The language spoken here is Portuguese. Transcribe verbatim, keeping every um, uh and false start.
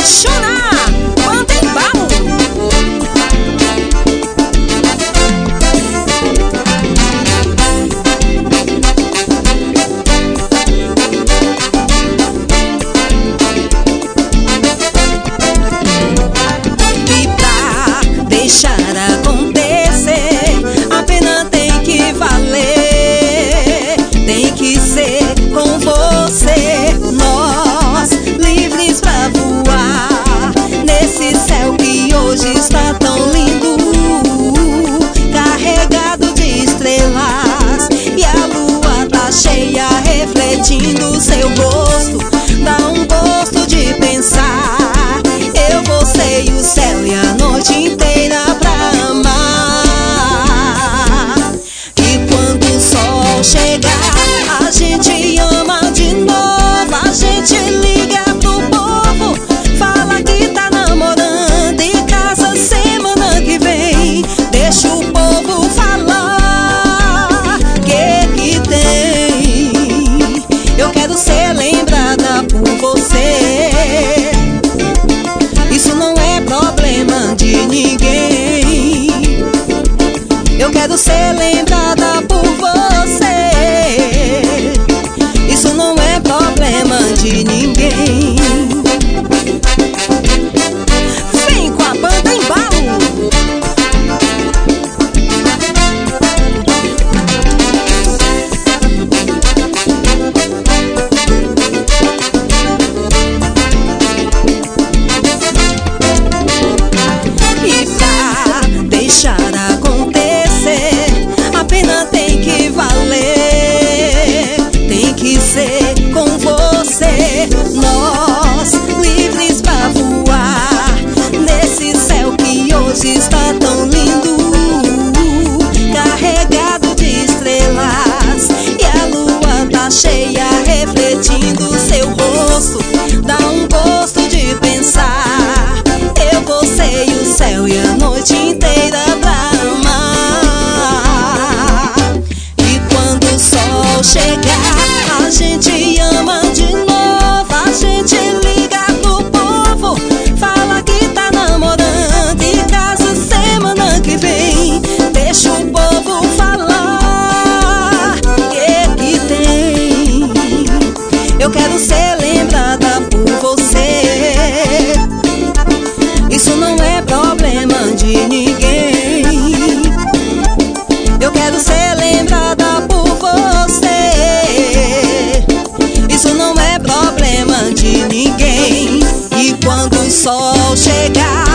apaixonar. Banda Embalo. E pra deixar acontecer, a pena tem que valer. Tem que ser com você, nós livres pra voar nesse céu que hoje está tão lindo, carregado de estrelas, e a lua tá cheia refletindo seu rosto. Dá um gosto de pensar, eu, você e o céu e a noite inteira pra amar. E quando o sol chegar, a gente ama de novo, a gente liga pro povo, fala que tá namorando e casa semana que vem. Deixa o povo falar, que que tem? Eu quero ser lembrada por você, isso não é problema de ninguém. Eu quero ser lembrada por você, isso não é problema de ninguém. Vem com a Banda Embalo. E pra deixar acontecer, a pena tem que valer. Tem que ser com você, nós livres pra voar nesse céu que hoje está tão lindo, carregado de estrelas, e a lua tá cheia refletindo seu rosto. Dá um gosto de pensar, eu, você e o céu e a noite inteira pra amar. E quando o sol chegar, a gente ama de novo, a gente liga pro povo, fala que tá namorando e casa semana que vem. Deixa o povo falar, que que tem? Eu quero ser lembrada por você, isso não é problema de ninguém. Eu quero ser lembrada por você, isso não é problema de ninguém. E quando o sol chegar,